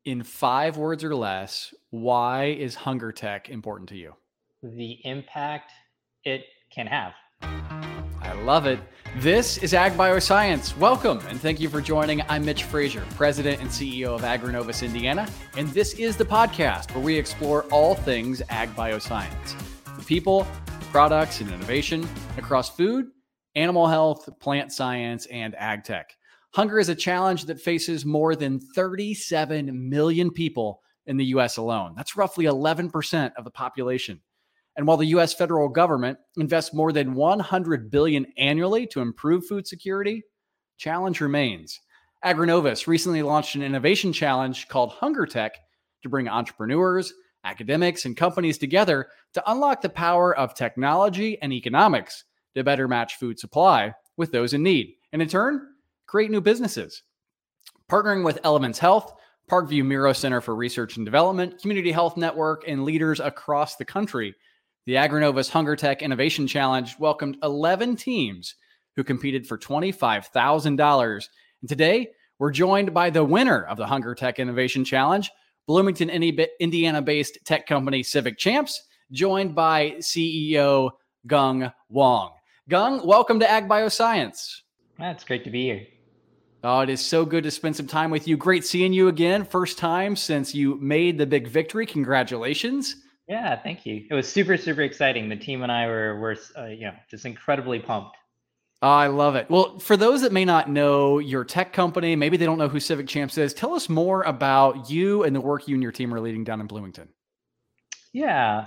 In 5 words or less, why is Hunger Tech important to you? The impact it can have. I love it. This is Ag Bioscience. Welcome and thank you for joining. I'm Mitch Frazier, President and CEO of Agronovus Indiana, and this is the podcast where we explore all things Ag Bioscience. The people, products, and innovation across food, animal health, plant science, and ag tech. Hunger is a challenge that faces more than 37 million people in the U.S. alone. That's roughly 11% of the population. And while the U.S. federal government invests more than $100 billion annually to improve food security, challenge remains. Agronovus recently launched an innovation challenge called Hunger Tech to bring entrepreneurs, academics, and companies together to unlock the power of technology and economics to better match food supply with those in need, and in turn, create new businesses. Partnering with Elements Health, Parkview Miro Center for Research and Development, Community Health Network, and leaders across the country, the Agronovus Hunger Tech Innovation Challenge welcomed 11 teams who competed for $25,000. And today, we're joined by the winner of the Hunger Tech Innovation Challenge, Bloomington, Indiana-based tech company Civic Champs, joined by CEO Gung Wang. Gung, welcome to Ag Bioscience. It's great to be here. Oh, it is so good to spend some time with you. Great seeing you again. First time since you made the big victory. Congratulations. Yeah, thank you. It was super, super exciting. The team and I were just incredibly pumped. Oh, I love it. Well, for those that may not know your tech company, maybe they don't know who Civic Champs is, tell us more about you and the work you and your team are leading down in Bloomington. Yeah,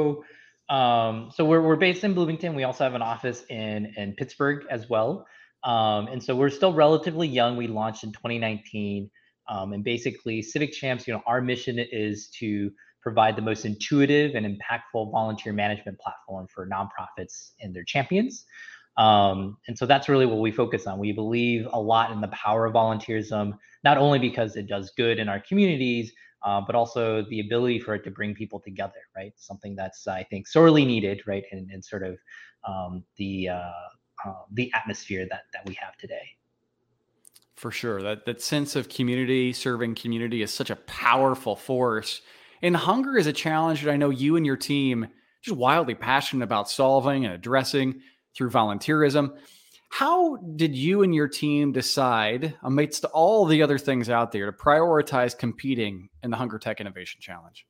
so we're based in Bloomington. We also have an office in Pittsburgh as well. And so we're still relatively young. We launched in 2019. And basically Civic Champs, our mission is to provide the most intuitive and impactful volunteer management platform for nonprofits and their champions. And so that's really what we focus on. We believe a lot in the power of volunteerism, not only because it does good in our communities, but also the ability for it to bring people together, right? Something that's, I think, sorely needed, right? And sort of the atmosphere that we have today. For sure. That sense of community, serving community is such a powerful force. And hunger is a challenge that I know you and your team just wildly passionate about solving and addressing through volunteerism. How did you and your team decide, amidst all the other things out there, to prioritize competing in the Hunger Tech Innovation Challenge?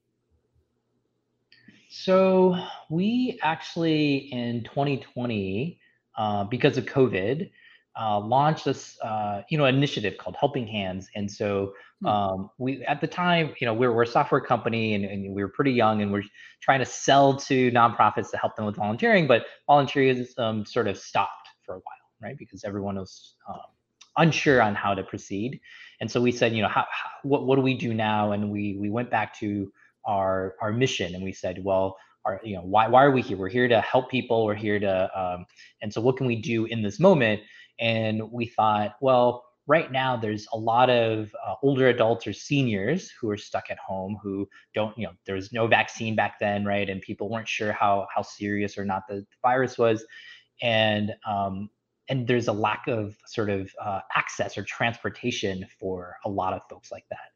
So we actually, in 2020, because of COVID, launched this initiative called Helping Hands. And so we, at the time, we're a software company, and we were pretty young, and we're trying to sell to nonprofits to help them with volunteering, but volunteerism sort of stopped for a while, right? Because everyone was unsure on how to proceed. And so we said, what do we do now? And we went back to our mission, and we said, well, why are we here? We're here to help people. We're here to, and so what can we do in this moment? And we thought, well, right now there's a lot of older adults or seniors who are stuck at home, who don't, there was no vaccine back then, right? And people weren't sure how serious or not the virus was. And there's a lack of sort of access or transportation for a lot of folks like that.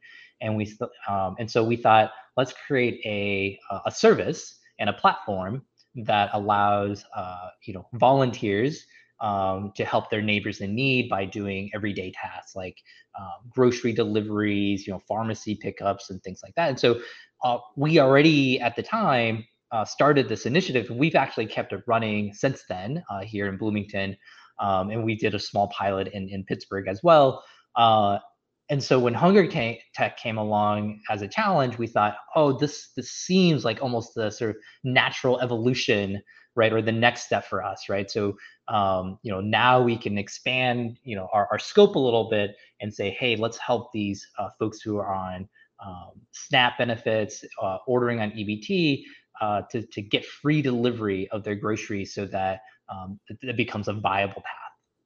And so we thought, let's create a service and a platform that allows volunteers to help their neighbors in need by doing everyday tasks like grocery deliveries, pharmacy pickups, and things like that. And so we already at the time started this initiative, and we've actually kept it running since then here in Bloomington, and we did a small pilot in Pittsburgh as well. And so when Hunger Tech came along as a challenge, we thought, oh, this seems like almost the sort of natural evolution, right, or the next step for us, right? So now we can expand our scope a little bit and say, hey, let's help these folks who are on SNAP benefits, ordering on EBT, to get free delivery of their groceries, so that it becomes a viable path.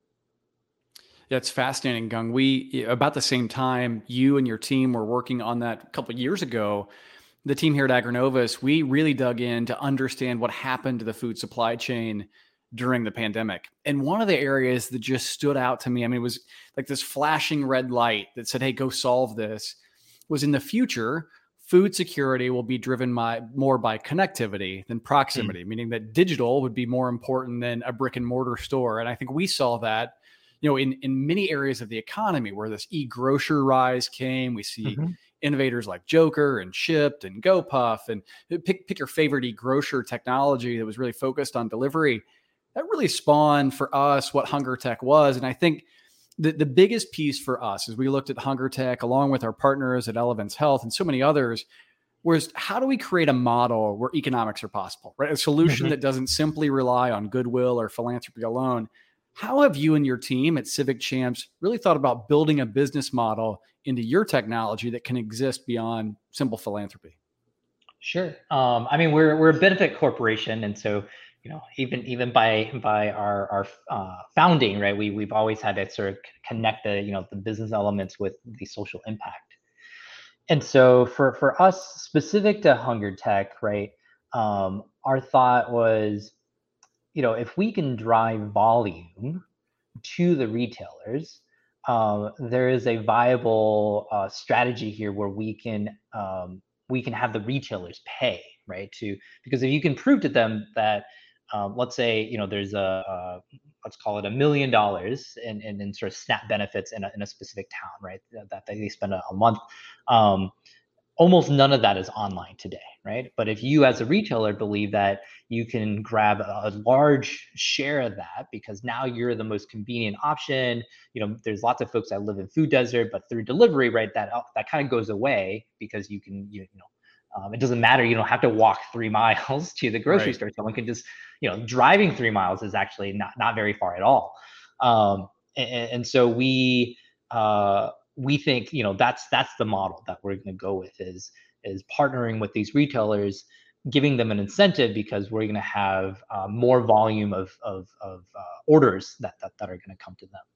That's fascinating, Gung. We, about the same time you and your team were working on that a couple of years ago, the team here at Agronovus, we really dug in to understand what happened to the food supply chain during the pandemic. And one of the areas that just stood out to me, I mean, it was like this flashing red light that said, hey, go solve this, was in the future, food security will be driven more by connectivity than proximity, meaning that digital would be more important than a brick and mortar store. And I think we saw that, in many areas of the economy where this e-grocer rise came. We see innovators like Joker and Shipt and GoPuff, and pick your favorite e-grocer technology that was really focused on delivery. That really spawned for us what HungerTech was. And I think the biggest piece for us as we looked at HungerTech, along with our partners at Elevance Health and so many others, was how do we create a model where economics are possible, right? A solution that doesn't simply rely on goodwill or philanthropy alone. How have you and your team at Civic Champs really thought about building a business model into your technology that can exist beyond simple philanthropy? Sure. We're a benefit corporation, and so even by our founding, right, we've always had to sort of connect the business elements with the social impact. And so for us, specific to HungerTech, right, our thought was, if we can drive volume to the retailers, there is a viable strategy here where we can have the retailers pay, right? Because if you can prove to them that, let's say, there's let's call it $1 million in sort of SNAP benefits in a specific town, right? That they spend a month. Almost none of that is online today, right? But if you as a retailer believe that you can grab a large share of that because now you're the most convenient option, there's lots of folks that live in food desert, but through delivery, right, that kind of goes away because you can, it doesn't matter. You don't have to walk 3 miles to the grocery store. Someone can just, driving 3 miles is actually not very far at all. And so we think, that's the model that we're going to go with is partnering with these retailers, giving them an incentive because we're going to have more volume of orders that are going to come to them.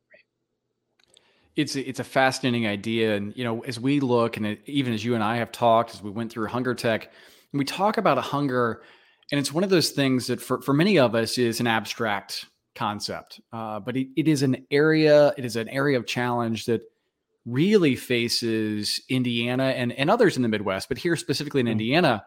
It's a fascinating idea. And, as we look, and even as you and I have talked, as we went through HungerTech, and we talk about a hunger, and it's one of those things that for many of us is an abstract concept. But it is an area of challenge that really faces Indiana and others in the Midwest, but here specifically in Indiana,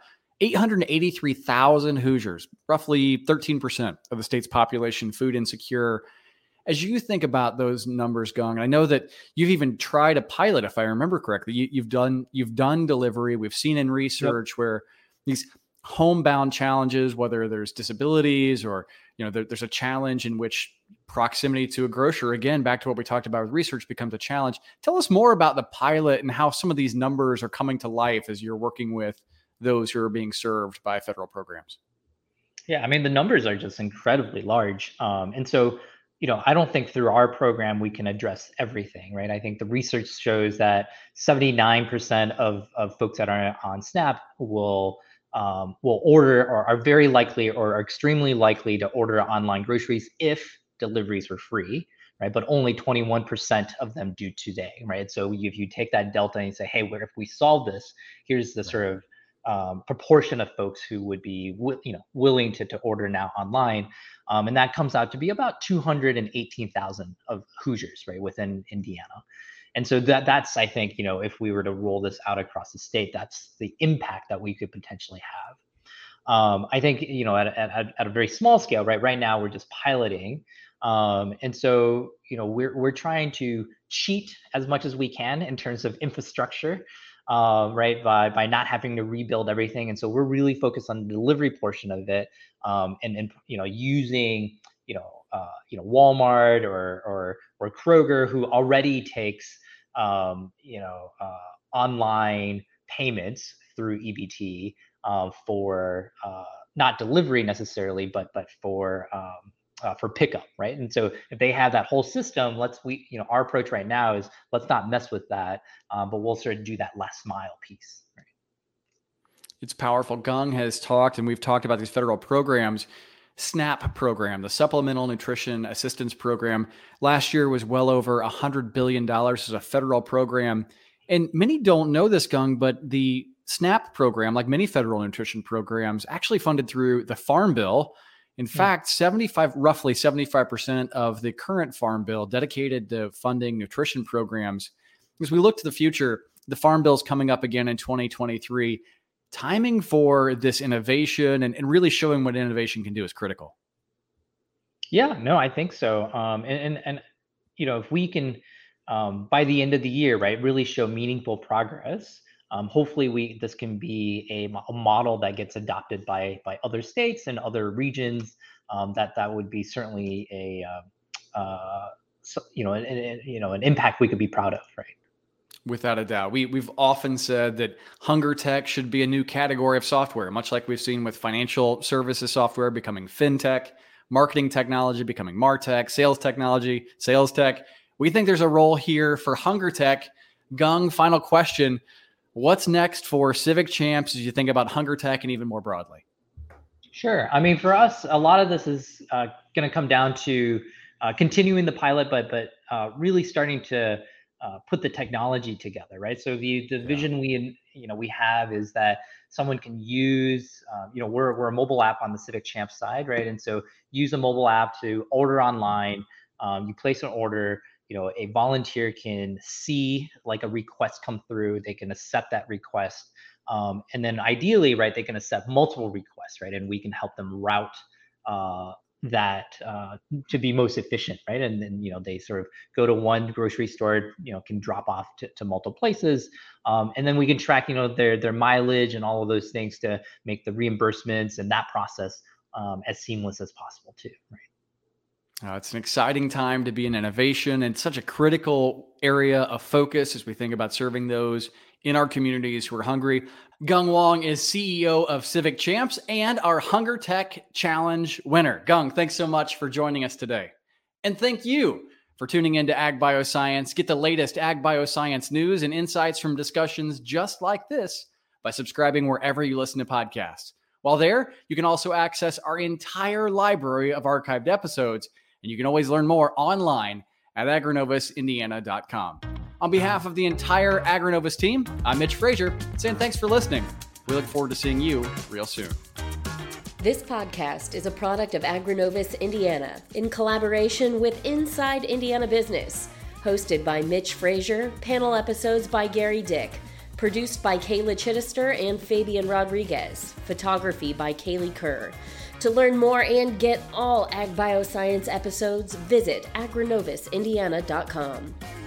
883,000 Hoosiers, roughly 13% of the state's population, food insecure. As you think about those numbers, Gung, I know that you've even tried a pilot, if I remember correctly. You've done delivery. We've seen in research where these homebound challenges, whether there's disabilities or there's a challenge in which proximity to a grocer, again, back to what we talked about with research, becomes a challenge. Tell us more about the pilot and how some of these numbers are coming to life as you're working with those who are being served by federal programs. Yeah, the numbers are just incredibly large, and so. I don't think through our program we can address everything, right? I think the research shows that 79% of folks that are on SNAP will order or are very likely or are extremely likely to order online groceries if deliveries were free, right? But only 21% of them do today, right? So if you take that delta and you say, hey, if we solve this, here's the sort of proportion of folks who would be willing to order now online. And that comes out to be about 218,000 of Hoosiers, right, within Indiana. And so that's, I think, if we were to roll this out across the state, that's the impact that we could potentially have. I think, at a very small scale, right now we're just piloting. And so, we're trying to cheat as much as we can in terms of infrastructure, right, by not having to rebuild everything. And so we're really focused on the delivery portion of it, and using Walmart or Kroger, who already takes online payments through EBT for not delivery necessarily, but for pickup, right? And so if they have that whole system, our approach right now is let's not mess with that, but we'll sort of do that last mile piece. Right? It's powerful. Gung has talked, and we've talked about these federal programs. SNAP program, the Supplemental Nutrition Assistance Program, last year was well over $100 billion as a federal program. And many don't know this, Gung, but the SNAP program, like many federal nutrition programs, actually funded through the Farm Bill. In fact, roughly 75% of the current Farm Bill dedicated to funding nutrition programs. As we look to the future, the Farm Bill's coming up again in 2023. Timing for this innovation and really showing what innovation can do is critical. Yeah, no, I think so. And if we can, by the end of the year, right, really show meaningful progress, hopefully this can be a model that gets adopted by other states and other regions. That would be certainly an impact we could be proud of, right? Without a doubt. We've often said that hunger tech should be a new category of software, much like we've seen with financial services software becoming fintech, marketing technology becoming martech, sales technology, sales tech. We think there's a role here for hunger tech. Gung, final question. What's next for Civic Champs as you think about hunger tech and even more broadly? Sure. I mean, for us, a lot of this is going to come down to continuing the pilot, but really starting to put the technology together, right? So the vision we have is that someone can use, we're a mobile app on the Civic Champ side, right? And so use a mobile app to order online. You place an order, a volunteer can see like a request come through. They can accept that request. And then ideally, right, they can accept multiple requests, right? And we can help them route that to be most efficient, right? And then they sort of go to one grocery store, can drop off to multiple places, and then we can track their mileage and all of those things to make the reimbursements and that process as seamless as possible too, right? It's an exciting time to be in innovation and such a critical area of focus as we think about serving those in our communities who are hungry. Gung Wong is CEO of Civic Champs and our Hunger Tech Challenge winner. Gung, thanks so much for joining us today. And thank you for tuning into Ag Bioscience. Get the latest Ag Bioscience news and insights from discussions just like this by subscribing wherever you listen to podcasts. While there, you can also access our entire library of archived episodes, and you can always learn more online at agrinovusindiana.com. On behalf of the entire Agrinovus team, I'm Mitch Frazier, saying thanks for listening. We look forward to seeing you real soon. This podcast is a product of Agrinovus Indiana in collaboration with Inside Indiana Business. Hosted by Mitch Frazier, panel episodes by Gary Dick. Produced by Kayla Chittister and Fabian Rodriguez. Photography by Kaylee Kerr. To learn more and get all Ag Bioscience episodes, visit agrinovusindiana.com.